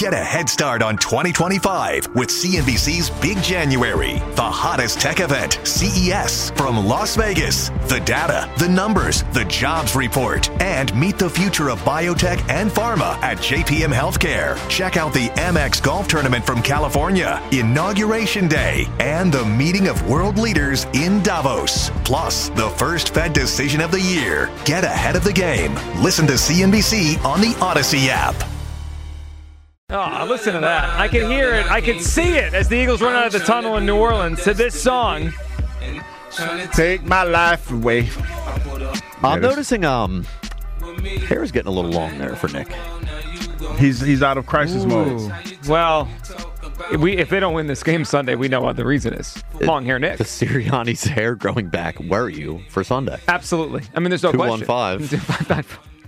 Get a head start on 2025 with CNBC's Big January, the hottest tech event, CES, from Las Vegas. The data, the numbers, the jobs report, and meet the future of biotech and pharma at JPM Healthcare. Check out the Amex Golf Tournament from California, Inauguration Day, and the meeting of world leaders in Davos. Plus, the first Fed decision of the year. Get ahead of the game. Listen to CNBC on the Odyssey app. Oh, listen to that. I can hear it. I can see it as the Eagles run out of the tunnel in New Orleans to this song. Take my life away. I'm noticing hair's getting a little long there for Nick. He's out of crisis mode. Well, if they don't win this game Sunday, we know what the reason is. Long hair Nick. The Sirianni's hair growing back. Where are you for Sunday? Absolutely. I mean, there's no question. 215.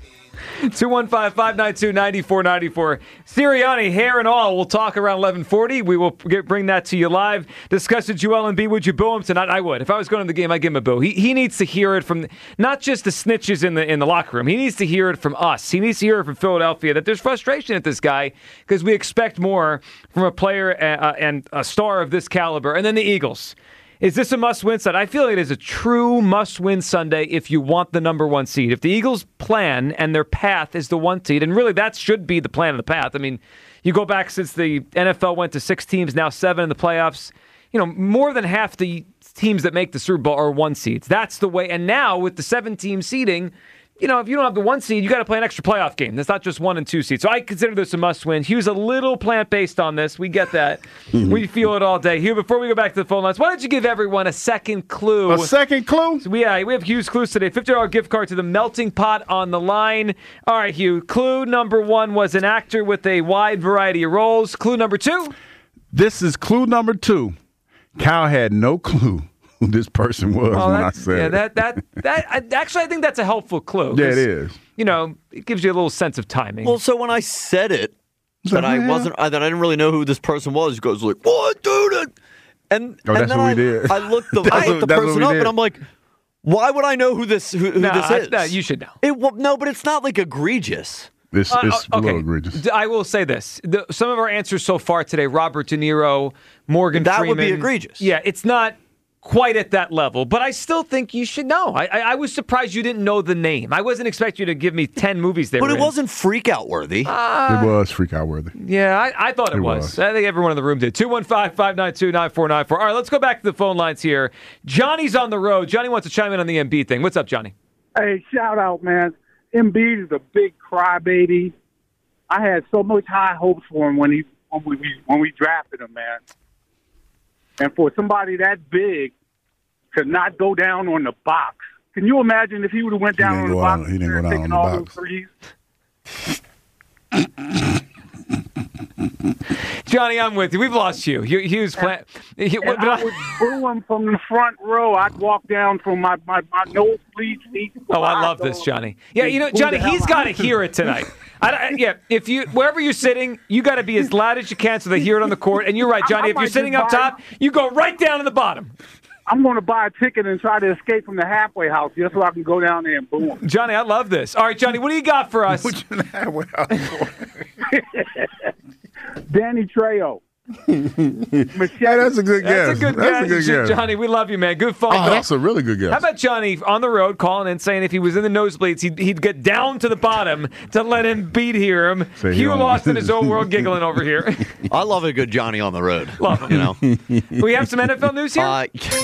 215-592-9494. Sirianni, hair and all. We'll talk around 11:40. We will bring that to you live. Discuss it, Joel Embiid. Would you boo him tonight? I would. If I was going to the game, I'd give him a boo. He needs to hear it from not just the snitches in the locker room. He needs to hear it from us. He needs to hear it from Philadelphia that there's frustration at this guy because we expect more from a player and a star of this caliber. And then the Eagles. Is this a must-win Sunday? I feel like it is a true must-win Sunday if you want the number one seed. If the Eagles' plan and their path is the one seed, and really that should be the plan and the path. I mean, you go back since the NFL went to 6 teams, now 7 in the playoffs. You know, more than half the teams that make the Super Bowl are one seeds. That's the way. And now with the 7-team seeding, you know, if you don't have the one seed, you got to play an extra playoff game. That's not just 1 and 2 seeds. So I consider this a must-win. Hugh's a little plant-based on this. We get that. We feel it all day. Hugh, before we go back to the phone lines, why don't you give everyone a second clue? A second clue? So we have Hugh's clues today. $50 gift card to the Melting Pot on the line. All right, Hugh. Clue number 1 was an actor with a wide variety of roles. Clue number 2? This is clue number 2. Kyle had no clue who this person was when I said that actually, I think that's a helpful clue. Yeah, it is. You know, it gives you a little sense of timing. Well, so when I said it, that I didn't really know who this person was. He goes like, "What, dude?" And that's then what we did. I looked the person up, and I'm like, "Why would I know who this is?" You should know. No, but it's not like egregious. It's a little egregious. I will say this: some of our answers so far today, Robert De Niro, Morgan Freeman, that would be egregious. Yeah, it's not quite at that level, but I still think you should know. I was surprised you didn't know the name. I wasn't expecting you to give me 10 movies there. But it wasn't freak-out worthy. It was freak-out worthy. Yeah, I thought it was. I think everyone in the room did. 215-592-9494. All right, let's go back to the phone lines here. Johnny's on the road. Johnny wants to chime in on the Embiid thing. What's up, Johnny? Hey, shout out, man. Embiid is a big crybaby. I had so much high hopes for him when we drafted him, man. And for somebody that big to not go down on the box. Can you imagine if he would have went down on the box? He didn't go down on the box. Johnny, I'm with you. We've lost you. He was playing. I would boo him from the front row. I'd walk down from my nosebleed seat. Oh, I love this, Johnny. Yeah, you know, Johnny, he's got to hear it tonight. If you wherever you're sitting, you got to be as loud as you can so they hear it on the court. And you're right, Johnny. If you're sitting up top, you go right down to the bottom. I'm going to buy a ticket and try to escape from the halfway house just so I can go down there and boo him. Johnny, I love this. All right, Johnny, what do you got for us? What's in the halfway house? Danny Trejo. Yeah, that's a good guess. That's a good guess. Johnny, we love you, man. Good phone call. That's a really good guess. How about Johnny on the road calling and saying if he was in the nosebleeds, he'd get down to the bottom to let Embiid hear him. Hugh lost in his own world giggling over here. I love a good Johnny on the road. Love him. You know. We have some NFL news here?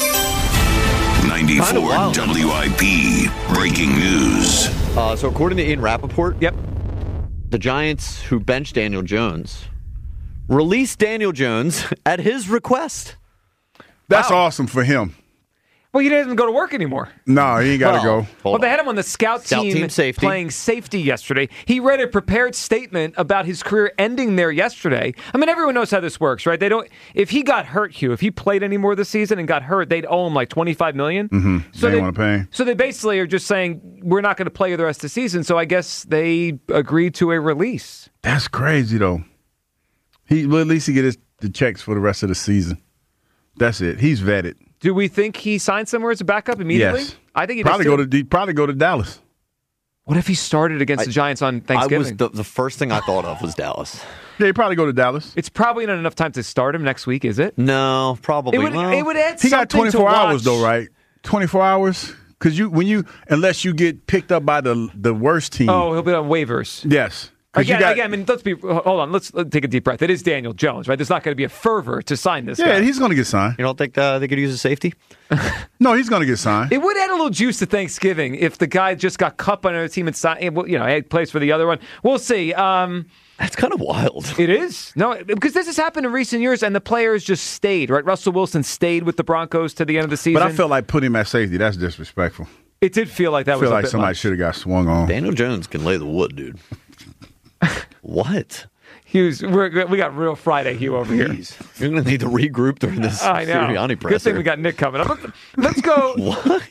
94 WIP breaking news. So according to Ian Rappaport, yep, the Giants, who benched Daniel Jones, released Daniel Jones at his request. That's awesome for him. Well, he doesn't go to work anymore. No, he ain't got to go. Well, they had him on the scout team safety. Playing safety yesterday. He read a prepared statement about his career ending there yesterday. I mean, everyone knows how this works, right? They don't. If he got hurt, Hugh, if he played any more this season and got hurt, they'd owe him like $25 million. Mm-hmm. So they want to pay. So they basically are just saying we're not going to play you the rest of the season. So I guess they agreed to a release. That's crazy, though. At least he get the checks for the rest of the season. That's it. He's vetted. Do we think he signed somewhere as a backup immediately? Yes. I think he probably go to Dallas. What if he started against the Giants on Thanksgiving? The first thing I thought of was Dallas. Yeah, he'd probably go to Dallas. It's probably not enough time to start him next week, is it? No, probably. It would add He got something 24 to hours watch. though, right? 24 hours. Because unless you get picked up by the worst team. Oh, he'll be on waivers. Yes. 'Cause Again, you got, I mean, hold on. Let's take a deep breath. It is Daniel Jones, right? There's not going to be a fervor to sign this yeah, guy. he's going to get signed. You don't think they could use a safety? No, he's going to get signed. It would add a little juice to Thanksgiving if the guy just got cut by another team and signed, he plays for the other one. We'll see. That's kind of wild. It is. No, because this has happened in recent years, and the players just stayed, right? Russell Wilson stayed with the Broncos to the end of the season. But I felt like putting him at safety. That's disrespectful. It did feel like that I was feel a like bit somebody much. should have got swung on. Daniel Jones can lay the wood, dude. What? Hughes, we got real Friday Hugh over here. Jeez. You're going to need to regroup during this I know. Sirianni presser. Good thing we got Nick coming up. Let's go. What?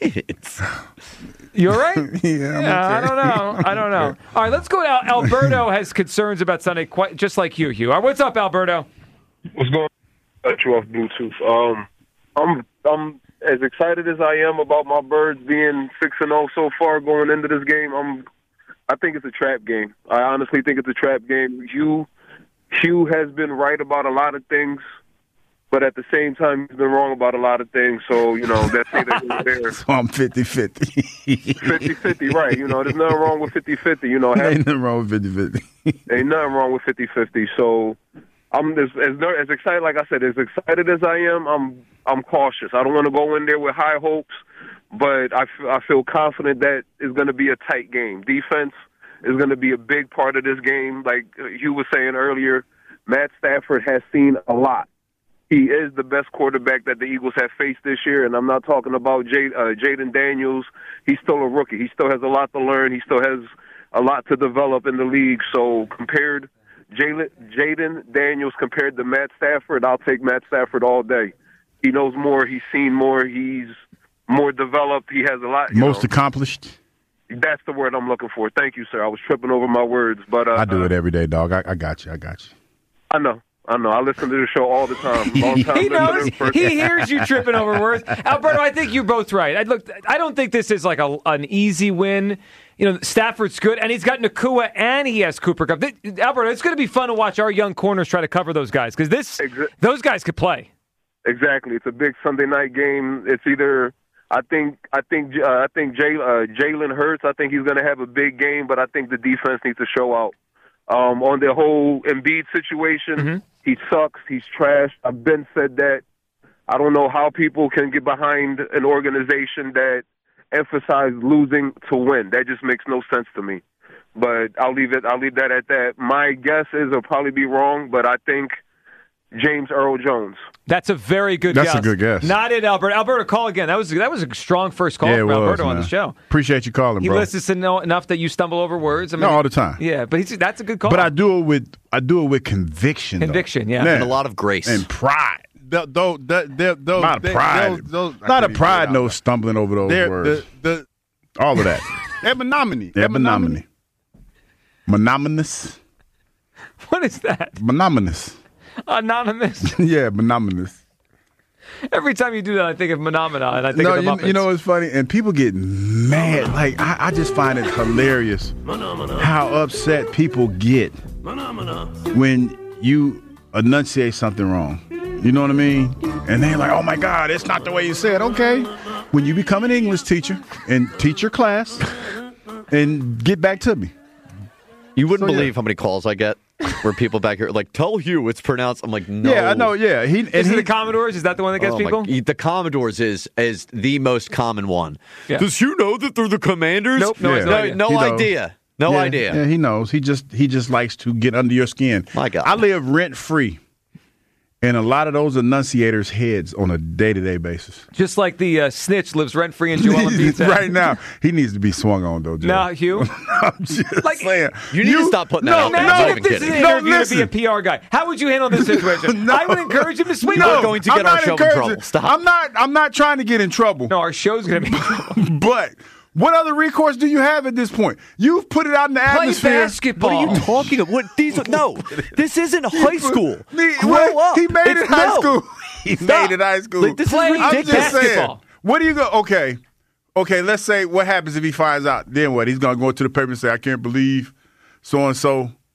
You all right? Yeah, I'm okay. I don't know. All right, let's go to Alberto has concerns about Sunday, quite just like you, Hugh. All right, what's up, Alberto? What's going on? Cut you off Bluetooth. I'm as excited as I am about my Birds being 6-0 so far going into this game. I think it's a trap game. I honestly think it's a trap game. Hugh has been right about a lot of things, but at the same time, he's been wrong about a lot of things. So, that's neither here nor there. So I'm 50-50. 50-50, right. There's nothing wrong with 50-50. Ain't nothing wrong with 50-50. Ain't nothing wrong with 50-50. So I'm as excited, like I said, as excited as I am, I'm cautious. I don't want to go in there with high hopes, but I feel confident that it's going to be a tight game. Defense is going to be a big part of this game. Like Hugh was saying earlier, Matt Stafford has seen a lot. He is the best quarterback that the Eagles have faced this year, and I'm not talking about Jaden Daniels. He's still a rookie. He still has a lot to learn. He still has a lot to develop in the league. So compared Jaden Daniels compared to Matt Stafford, I'll take Matt Stafford all day. He knows more. He's seen more. He's more developed. He has a lot. Most accomplished. That's the word I'm looking for. Thank you, sir. I was tripping over my words, but I do it every day, dog. I got you. I know. I listen to the show all the time. Long time He knows. listener. He hears you tripping over words. Alberto, I think you're both right. I don't think this is like an easy win. Stafford's good, and he's got Nakua, and he has Cooper Kupp. Alberto, it's going to be fun to watch our young corners try to cover those guys because those guys could play. Exactly. It's a big Sunday night game. It's either I think Jalen Hurts. I think he's going to have a big game, but I think the defense needs to show out. On the whole Embiid situation, he sucks. He's trash. I've been said that. I don't know how people can get behind an organization that emphasize losing to win. That just makes no sense to me. But I'll leave that at that. My guess is I'll probably be wrong, but I think James Earl Jones. That's a very good guess. That's a good guess. Not it, Alberto. Alberto, call again. That was a strong first call from Alberto on the show. Appreciate you calling, He bro. listens to know enough that you stumble over words. No, all the time. Yeah, but that's a good call. But I do it with conviction. Conviction, yeah. And a lot of grace. And pride. Not Not a pride. Not a pride, no stumbling over those words. All of that. Ebonymity. Monominous. What is that? Monominous. Anonymous. Yeah, monominous. Every time you do that, I think of Phenomena, and I think of the Muppets. You know what's funny? And people get mad. Like, I just find it hilarious how upset people get when you enunciate something wrong. You know what I mean? And they're like, oh, my God, it's not the way you said. Okay. When you become an English teacher and teach your class and get back to me. You wouldn't believe how many calls I get where people back here are like, tell Hugh it's pronounced. I'm like, no. Yeah, I know, yeah. Is it the Commodores? Is that the one that gets people? The Commodores is the most common one. Yeah. Does Hugh know that they're the Commanders? Nope, no, Yeah. no idea. No Yeah, idea. Yeah, he knows. He just likes to get under your skin. My God. I live rent-free in a lot of those enunciators' heads on a day-to-day basis. Just like the snitch lives rent-free in Joel Embiid's head. Right now, he needs to be swung on, though, Joe. Now, Hugh. I'm just saying. You need to stop putting that out there. I'm not Imagine even if this is kidding. an interview to be a PR guy. How would you handle this situation? I would encourage him to swing You're on. going to get our show in trouble. Stop. I'm not trying to get in trouble. No, our show's going to be in trouble. But what other recourse do you have at this point? You've put it out in the Play atmosphere. basketball. What are you talking about? No, this isn't high school. Grow up. He made it high No. school. He made it high school. Like, this is Play I'm ridiculous. just saying. basketball. What do you go? Okay. Let's say what happens if he finds out. Then what? He's gonna go to the paper and say, "I can't believe so and so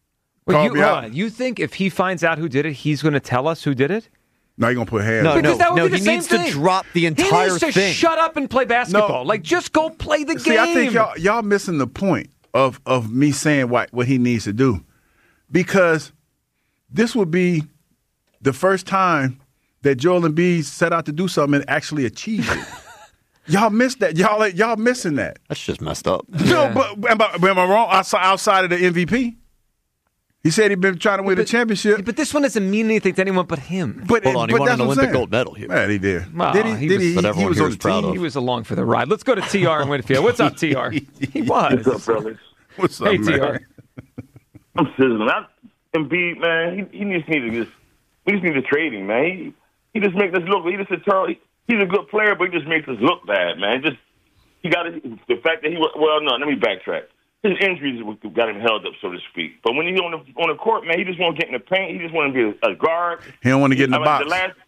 Called me out. You think if he finds out who did it, he's going to tell us who did it? No, you're going to put hands No, on Because that would be the he same needs thing. to drop the He entire needs to thing. shut up and play basketball. No. Like, just go play the game. See, I think y'all missing the point of me saying what he needs to do. Because this would be the first time that Joel Embiid set out to do something and actually achieved it. Y'all missed that. Y'all missing that. That's just messed up. No, but am I wrong? Outside of the MVP? He said he'd been trying to win a championship. But this one doesn't mean anything to anyone but him. But, Hold on, he but won that's an what I'm Olympic saying. gold medal here. Man, he did. Well, Did he he? was- But everyone was here on is the proud team. of. He was along for the ride. Let's go to TR in Whitfield. What's up, TR? He was. What's up, fellas? What's up, Hey, man? TR. I'm sizzling. Embiid, man, he just need to we just need to trade him, man. He just makes us look. He's a good player, but he just makes us look bad, man. The fact that he was. Well, no, let me backtrack. His injuries got him held up, so to speak. But when he's on the court, man, he just want to get in the paint. He just want to be a guard. He don't want to get in the box. The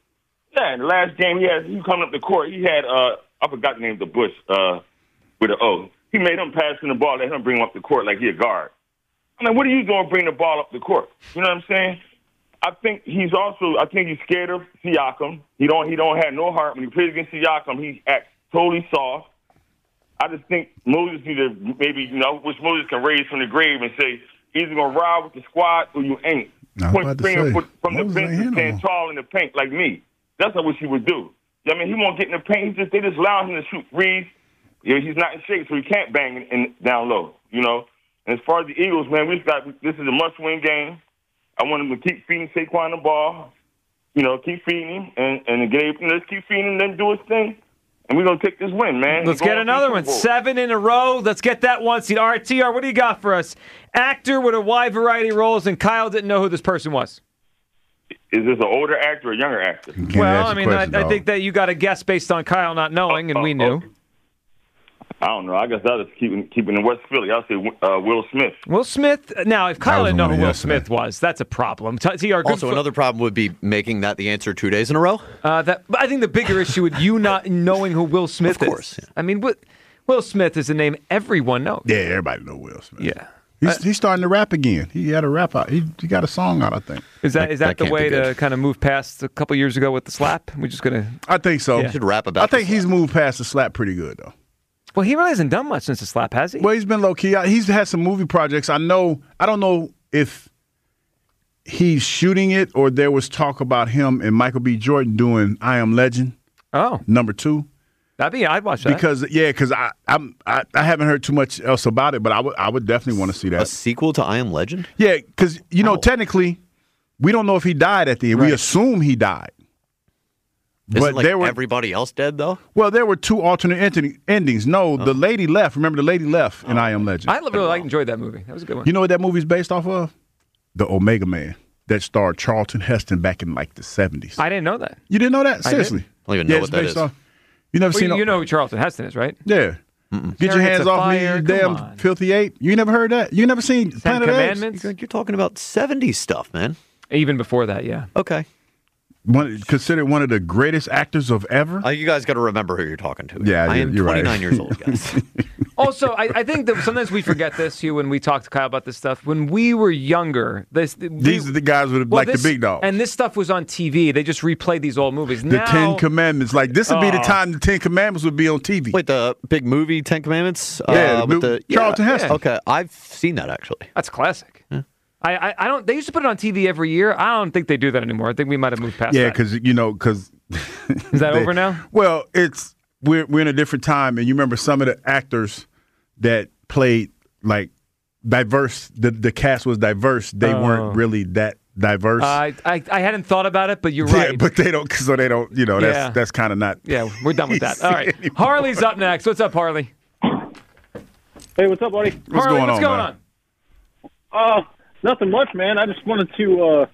last game he coming up the court, he had I forgot the name of the Bush with an O. He made him passing the ball, let him bring him up the court like he a guard. I mean, what are you doing bring the ball up the court? You know what I'm saying? I think he's scared of Siakam. He don't have no heart. When he plays against Siakam, he acts totally soft. I just think Moses need to maybe, which Moses can raise from the grave and say, either going to ride with the squad or you ain't. Point finger from the bench and stand tall in the paint like me. That's what I wish he would do. I mean, he won't get in the paint. They just allow him to shoot threes. He's not in shape, so he can't bang down low, And as far as the Eagles, man, this is a must-win game. I want him to keep feeding Saquon the ball, keep feeding him, and let's keep feeding him, then do his thing. And we're going to take this win, man. Let's get another one. 7 in a row. Let's get that one seed. All right, TR, what do you got for us? Actor with a wide variety of roles, and Kyle didn't know who this person was. Is this an older actor or a younger actor? Well, I mean, I think that you got a guess based on Kyle not knowing, and we knew. Okay. I don't know. I guess I'll just keeping in West Philly. I'll say Will Smith. Will Smith. Now, if Kyle didn't know who Will yesterday. Smith was, that's a problem. TR, Also, another problem would be making that the answer 2 days in a row. But I think the bigger issue with you not knowing who Will Smith Of course, is. yeah. I mean, Will Smith is a name everyone knows. Yeah, everybody know Will Smith. Yeah. He's starting to rap again. He had a rap out. He got a song out, I think. Is that the can't be way to good. kind of move past a couple years ago with the slap? We're just going to. I think so. Yeah. Should rap about I think this. he's moved past the slap pretty good, though. Well, he really hasn't done much since the slap, has he? Well, he's been low key. He's had some movie projects. I don't know if he's shooting it or there was talk about him and Michael B. Jordan doing I Am Legend Oh, #2. I'd watch that. Because I haven't heard too much else about it, but I would definitely want to see A that. sequel to I Am Legend? Yeah, because technically we don't know if he died at the end. Right. We assume he died. Isn't there were everybody else dead, though? Well, there were 2 alternate endings. No, the lady left. Remember, the lady left in I Am Legend. I really enjoyed that movie. That was a good one. You know what that movie's based off of? The Omega Man that starred Charlton Heston back in like the 70s. I didn't know that. You didn't know that? I Seriously? didn't. I don't even know it's what that based is. off- You never seen You know who Charlton Heston is, right? Yeah. Get your Chariots hands of off me, Fire, you come damn on. filthy ape. You never heard that? You never seen Ten Planet of the Apes? Commandments? You're talking about 70s stuff, man. Even before that, yeah. Okay. Considered one of the greatest actors of ever. You guys got to remember who you're talking to. Yeah, I am you're right. 29 years old, guys. Also, I think that sometimes we forget this, Hugh, when we talk to Kyle about this stuff. When we were younger, These are the guys with the big dog. And this stuff was on TV. They just replayed these old movies. The Now, 10 Commandments. Like, this would be the time the 10 Commandments would be on TV. Wait, the big movie, 10 Commandments? Yeah, with Charlton Heston. Okay, I've seen that, actually. That's classic. Yeah. I don't. They used to put it on TV every year. I don't think they do that anymore. I think we might have moved past Yeah, that. because Is that over now? Well, we're in a different time, and you remember some of the actors that played like diverse. The cast was diverse. They weren't really that diverse. I hadn't thought about it, but you're right. Yeah, but they don't. So they don't. Yeah. That's kind of not. Yeah, we're done with that. All right, anymore. Harley's up next. What's up, Harley? Hey, what's up, buddy? Harley, what's going man? on? Nothing much, man. I just wanted to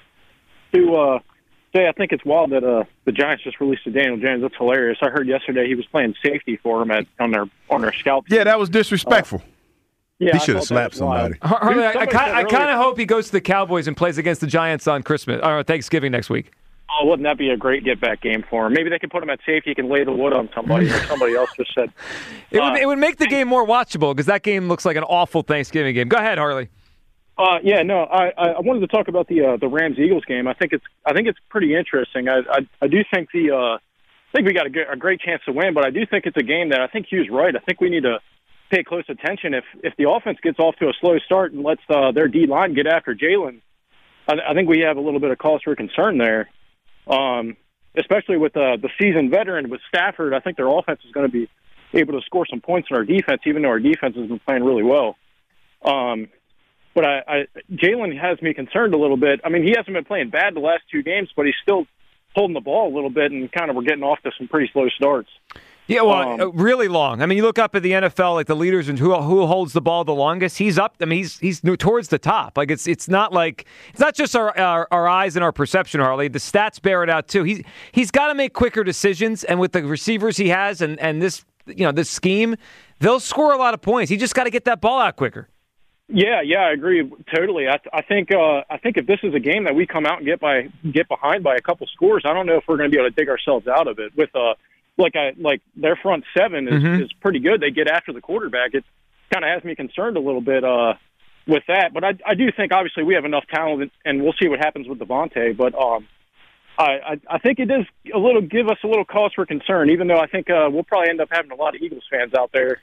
say I think it's wild that the Giants just released a Daniel Jones. That's hilarious. I heard yesterday he was playing safety for them on their scout team. Yeah, that was disrespectful. Yeah, He I should have thought that slapped was wild. somebody. Harley, Dude, I somebody said kind of earlier- hope he goes to the Cowboys and plays against the Giants on Christmas or Thanksgiving next week. Oh, wouldn't that be a great get-back game for him? Maybe they can put him at safety. He can lay the wood on somebody, like somebody else just said. It would make the game more watchable because that game looks like an awful Thanksgiving game. Go ahead, Harley. I wanted to talk about the Rams Eagles game. I think it's pretty interesting. I do think I think we got a great chance to win, but I do think it's a game that I think Hugh's right. I think we need to pay close attention. If the offense gets off to a slow start and lets their D line get after Jalen, I think we have a little bit of cause for concern there. Especially with the seasoned veteran with Stafford, I think their offense is going to be able to score some points in our defense, even though our defense has been playing really well. But Jalen has me concerned a little bit. I mean, he hasn't been playing bad the last 2 games, but he's still holding the ball a little bit, and kind of we're getting off to some pretty slow starts. Yeah, well, really long. I mean, you look up at the NFL, like the leaders and who holds the ball the longest. He's up. I mean, he's towards the top. Like it's not just our eyes and our perception, Harley. The stats bear it out too. He's got to make quicker decisions, and with the receivers he has and this this scheme, they'll score a lot of points. He just got to get that ball out quicker. Yeah, I agree totally. I think if this is a game that we come out and get behind by a couple scores, I don't know if we're going to be able to dig ourselves out of it with like their front seven is pretty good. They get after the quarterback. It kind of has me concerned a little bit with that. But I do think obviously we have enough talent, and we'll see what happens with Devontae. But I think it does give us a little cause for concern, even though I think we'll probably end up having a lot of Eagles fans out there.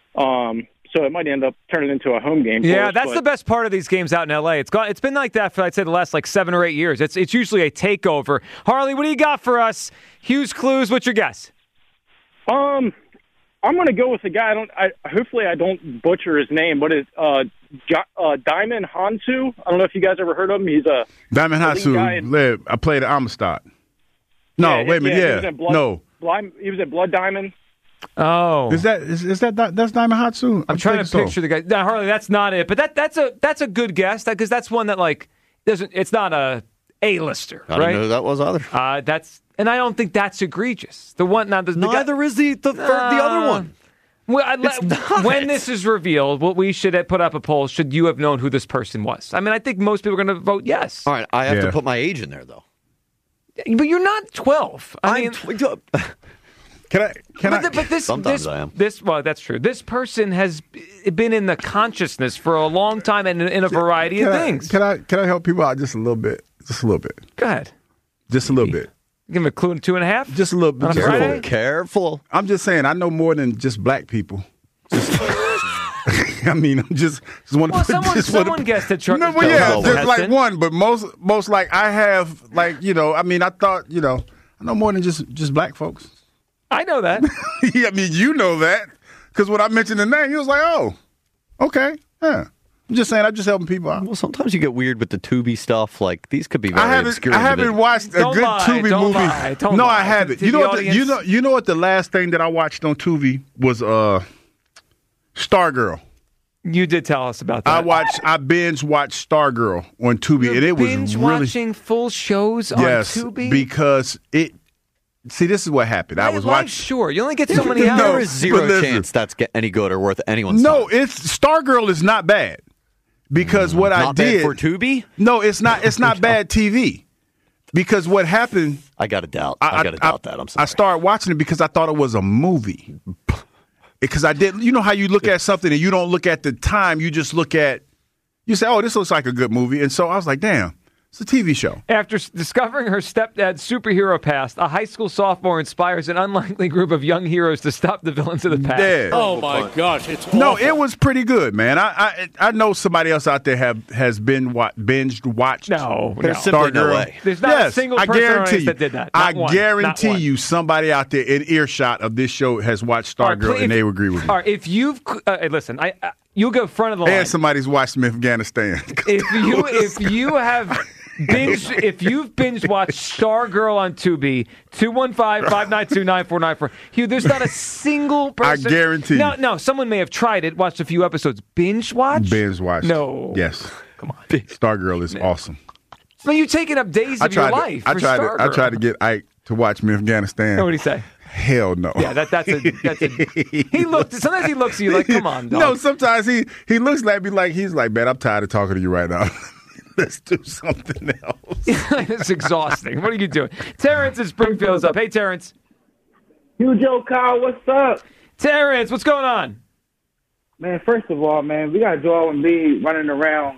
So it might end up turning into a home game. Yeah, that's the best part of these games out in L.A. It's been like that for, I'd say, the last 7 or 8 years. It's usually a takeover. Harley, what do you got for us? Hughes Clues, what's your guess? I'm going to go with the guy. Hopefully I don't butcher his name, but it's Diamond Hansu. I don't know if you guys ever heard of him. He's a Diamond Hansu. I played at Amistad. No, wait a minute. Yeah, he was at Blood Diamond. Oh, is that's Diamond Hatsu? I'm trying to picture the guy. No, Harley, that's not it. But that's a good guess because that's one that doesn't. It's not a A-lister, right? I didn't know who that was either. And I don't think that's egregious. The one now, neither is the other one. Well, when this is revealed, we should put up a poll. Should you have known who this person was? I mean, I think most people are going to vote yes. All right, I have to put my age in there though. But you're not 12. Sometimes I am. Well, that's true. This person has been in the consciousness for a long time and in a variety of things. Can I help people out just a little bit? Just a little bit. Go ahead. Just a little bit. Give him a clue in 2.5? Just a little bit. Careful. I'm just saying, I know more than just black people. I mean, I'm just want to put someone guessed it. No, well, yeah, just like one, but most like I have, I mean, I thought, I know more than just black folks. I know that. I mean, you know that. Because when I mentioned the name, he was like, oh, okay. Yeah. I'm just saying, I'm just helping people out. Well, sometimes you get weird with the Tubi stuff. Like, these could be very obscure. I haven't watched a good Tubi movie. No, I haven't. You know what the last thing that I watched on Tubi was Stargirl. You did tell us about that. I binge watched Stargirl on Tubi, and it was really watching full shows on Tubi? Because it. See, this is what happened. I was watching. Sure, you only get so many hours. There is zero chance that's any good or worth anyone's time. No, Stargirl is not bad because what I did bad for Tubi. No, it's not. It's not bad TV because what happened. I got to doubt. I got to doubt that. I'm sorry. I started watching it because I thought it was a movie. Because I didn't. You know how you look at something and you don't look at the time. You just look at. You say, "Oh, this looks like a good movie," and so I was like, "Damn." It's a TV show. After discovering her stepdad's superhero past, a high school sophomore inspires an unlikely group of young heroes to stop the villains of the past. Yeah. Oh, my gosh. It's awful. No, it was pretty good, man. I know somebody else out there has binged watched Stargirl. No way. There's not a single person that did that. I guarantee you somebody out there in earshot of this show has watched Stargirl and they would agree with me. All right, if you've listen, you'll go front of the line. And somebody's watched Afghanistan. If you've binge watched Stargirl on Tubi, 215-592-9494. Hugh, there's not a single person. I guarantee you. No, someone may have tried it, watched a few episodes. Binge watch? Binge watch. No. Yes. Come on. Stargirl is awesome. So you're taking up days of your life for Stargirl. I tried to get Ike to watch me Afghanistan. What did he say? Hell no. Yeah, that's a he looked. Sometimes he looks at you like, come on, dog. No, sometimes he looks at me like he's like, man, I'm tired of talking to you right now. Let's do something else. It's exhausting. What are you doing? Terrence in Springfield's up. Hey, Terrence. You, Joe Kyle, what's up? Terrence, what's going on? Man, first of all, man, we got Joel Embiid running around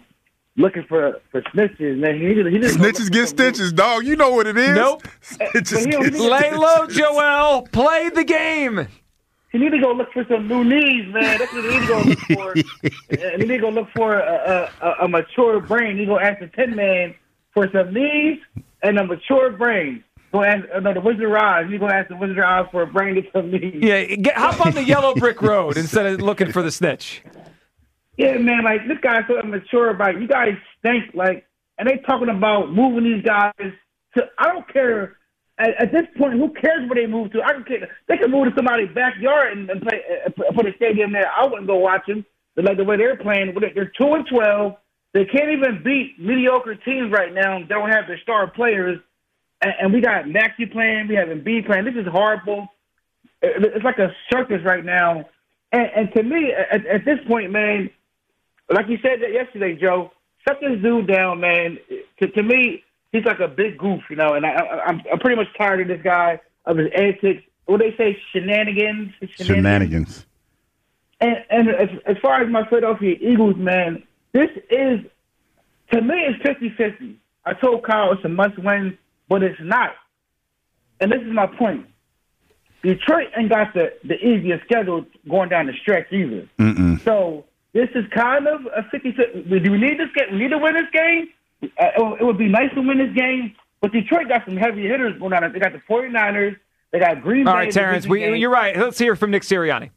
looking for snitches, man. He just Snitches get stitches, dog. You know what it is. Nope. Snitches get Lay low, Joel. Play the game. He need to go look for some new knees, man. That's what he need to go look for. And he need to go look for a mature brain. He go ask the 10 man for some knees and a mature brain. Go ask the Wizard of Oz. You go ask the Wizard of Oz for a brain and some knees. Yeah, hop on the yellow brick road instead of looking for the snitch. Yeah, man. Like this guy's so immature. About you guys stink. Like, and they talking about moving these guys to. I don't care. At this point, who cares where they move to? I don't care. They can move to somebody's backyard and play, put a stadium there. I wouldn't go watch them. They like the way they're playing. They're 2-12. They can't even beat mediocre teams right now. They don't have their star players. And we got Maxey playing. We have Embiid playing. This is horrible. It's like a circus right now. And to me, at this point, man, like you said that yesterday, Joe, shut this dude down, man. To me, he's like a big goof, you know, and I'm pretty much tired of this guy, of his antics. What they say, shenanigans? Shenanigans. And as far as my Philadelphia Eagles, man, this is, to me, it's 50-50. I told Kyle it's a must-win, but it's not. And this is my point. Detroit ain't got the easiest schedule going down the stretch either. Mm-mm. So this is kind of a 50-50. Do we need this game? We need to win this game? It would be nice to win this game, but Detroit got some heavy hitters going on. They got the 49ers. They got Green Bay. All right, Terrence, you're right. Let's hear from Nick Sirianni.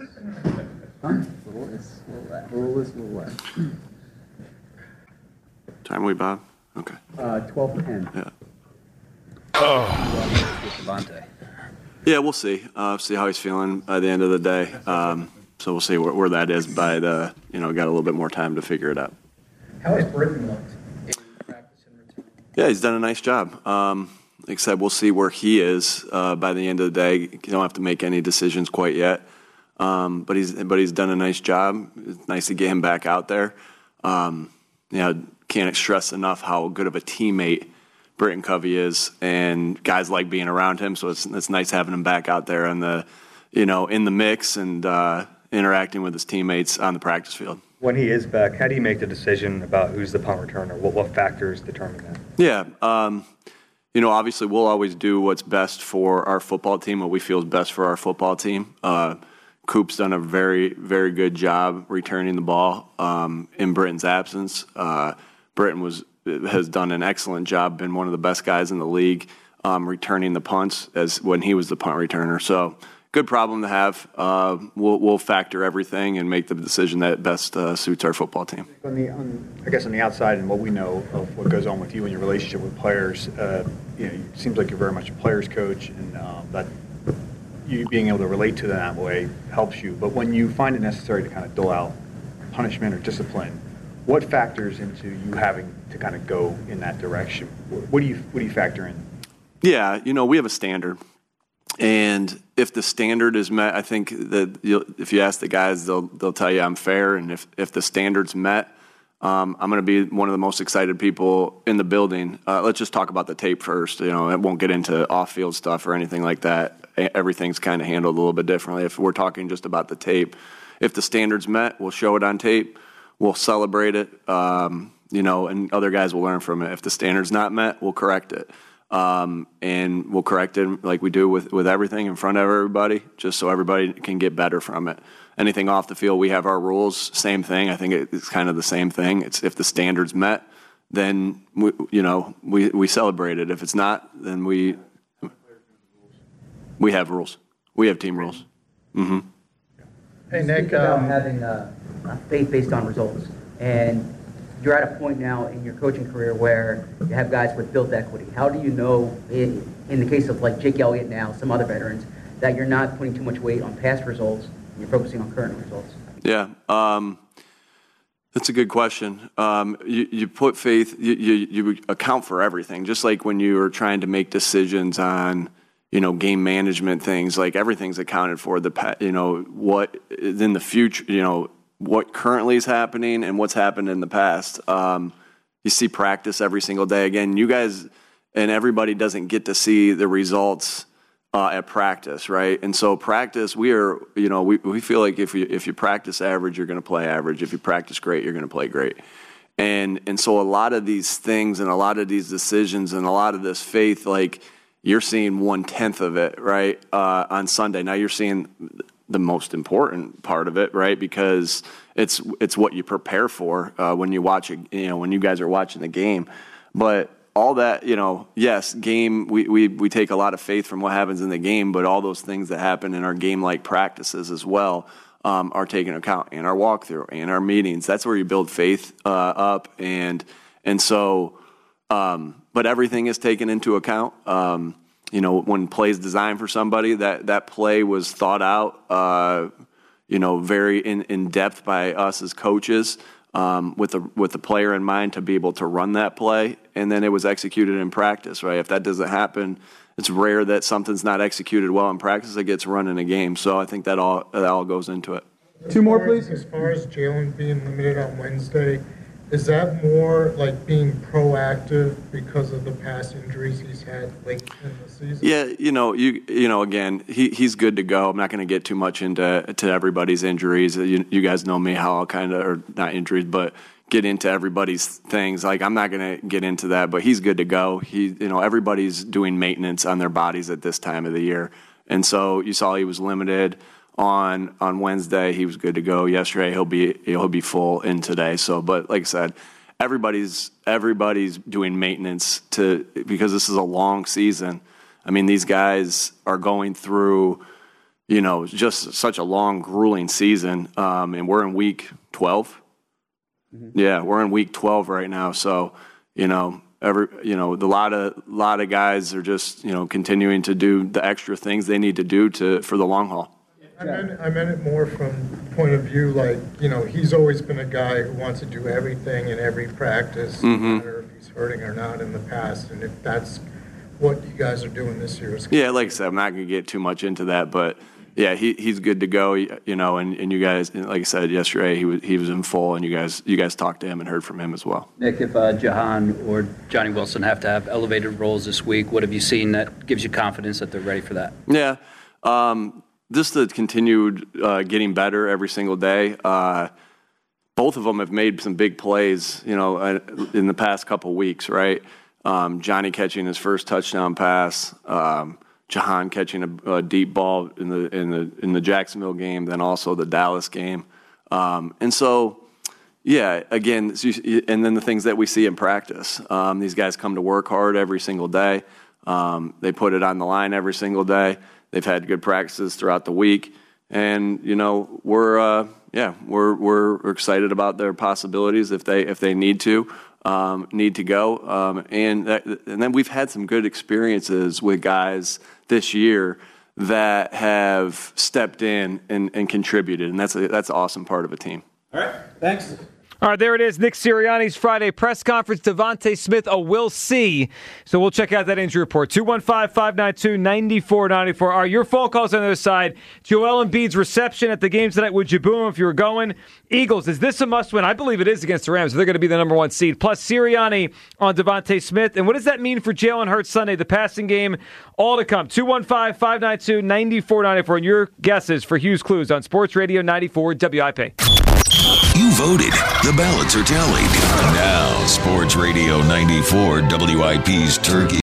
Time we, Bob? Okay. 12-10. Yeah. Devontae. Yeah, we'll see. See how he's feeling by the end of the day. So we'll see where that is by the, got a little bit more time to figure it out. How has Britton looked in practice and return? Yeah, he's done a nice job. Like I said, we'll see where he is by the end of the day. You don't have to make any decisions quite yet. But he's done a nice job. It's nice to get him back out there. Can't stress enough how good of a teammate Britton Covey is, and guys like being around him. So it's nice having him back out there in the mix and interacting with his teammates on the practice field. When he is back, how do you make the decision about who's the punt returner? What factors determine that? Yeah, obviously we'll always do what's best for our football team, what we feel is best for our football team. Coop's done a very, very good job returning the ball in Britton's absence. Britton has done an excellent job, been one of the best guys in the league returning the punts as when he was the punt returner. So good problem to have. We'll factor everything and make the decision that best suits our football team. On the outside and what we know of what goes on with you and your relationship with players, it seems like you're very much a player's coach, and that you being able to relate to them that way helps you. But when you find it necessary to kind of dole out punishment or discipline, what factors into you having to kind of go in that direction? What do you factor in? Yeah, we have a standard. And if the standard is met, I think that if you ask the guys, they'll tell you I'm fair. And if the standard's met, I'm going to be one of the most excited people in the building. Let's just talk about the tape first. It won't get into off-field stuff or anything like that. Everything's kind of handled a little bit differently. If we're talking just about the tape, if the standard's met, we'll show it on tape. We'll celebrate it, and other guys will learn from it. If the standard's not met, we'll correct it. And we'll correct it like we do with everything in front of everybody, just so everybody can get better from it. Anything off the field, we have our rules, same thing. I think it's kind of the same thing. It's if the standard's met, then we celebrate it. If it's not, then we have rules. We have team rules. Mm-hmm. Hey, Nick. About having faith based on results, and you're at a point now in your coaching career where you have guys with built equity. How do you know, in the case of like Jake Elliott now, some other veterans, that you're not putting too much weight on past results and you're focusing on current results? Yeah, that's a good question. You put faith, you account for everything, just like when you are trying to make decisions on game management things, like everything's accounted for. What is in the future, what currently is happening and what's happened in the past. You see practice every single day. Again, you guys and everybody doesn't get to see the results at practice, right? And so practice, we feel like if you practice average, you're going to play average. If you practice great, you're going to play great. And so a lot of these things and a lot of these decisions and a lot of this faith, like you're seeing 1/10 of it, right, on Sunday. Now you're seeing the most important part of it, right, because it's what you prepare for when you watch it, when you guys are watching the game. But all that, yes, game, we take a lot of faith from what happens in the game, but all those things that happen in our game-like practices as well are taken into account in our walkthrough and our meetings. That's where you build faith up, and so, but everything is taken into account. When plays designed for somebody, that play was thought out, very in depth by us as coaches. With the player in mind to be able to run that play, and then it was executed in practice, right? If that doesn't happen, it's rare that something's not executed well in practice that gets run in a game. So I think that all goes into it. Two more, please. As far as Jalen being limited on Wednesday, is that more like being proactive because of the past injuries he's had late in the season? Yeah, again, he's good to go. I'm not going to get too much into everybody's injuries. You guys know me, how I'll or not injuries, but get into everybody's things. Like, I'm not going to get into that, but he's good to go. Everybody's doing maintenance on their bodies at this time of the year. And so you saw he was limited on Wednesday. He was good to go yesterday. He'll be full in today. So, but like I said, everybody's doing maintenance because this is a long season. I mean, these guys are going through, just such a long, grueling season. And we're in week 12. Mm-hmm. Yeah, we're in week 12 right now. So, a lot of guys are just, continuing to do the extra things they need to do for the long haul. I meant it more from the point of view, like, he's always been a guy who wants to do everything in every practice, no matter if he's hurting or not in the past. And if that's what you guys are doing this year. Yeah, like I said, I'm not going to get too much into that, but yeah, he's good to go, and you guys, like I said yesterday, he was in full, and you guys talked to him and heard from him as well. Nick, if Jahan or Johnny Wilson have to have elevated roles this week, what have you seen that gives you confidence that they're ready for that? Yeah, just the continued getting better every single day. Both of them have made some big plays, in the past couple weeks, right? Johnny catching his first touchdown pass. Jahan catching a deep ball in the Jacksonville game, then also the Dallas game, and so, yeah. Again, and then the things that we see in practice. These guys come to work hard every single day. They put it on the line every single day. They've had good practices throughout the week, and we're excited about their possibilities if they need to go. And then we've had some good experiences with guys this year that have stepped in and contributed, and that's an awesome part of a team. All right, thanks. All right, there it is. Nick Sirianni's Friday press conference. Devontae Smith, we'll see. So we'll check out that injury report. 215-592-9494. All right, your phone calls on the other side. Joel Embiid's reception at the game tonight. Would you boo him if you were going? Eagles, is this a must-win? I believe it is against the Rams. They're going to be the number one seed. Plus Sirianni on Devontae Smith. And what does that mean for Jalen Hurts Sunday, the passing game? All to come. 215-592-9494. And your guesses for Hughes Clues on Sports Radio 94 WIP. You voted. The ballots are tallied. Now, Sports Radio 94 WIP's Turkey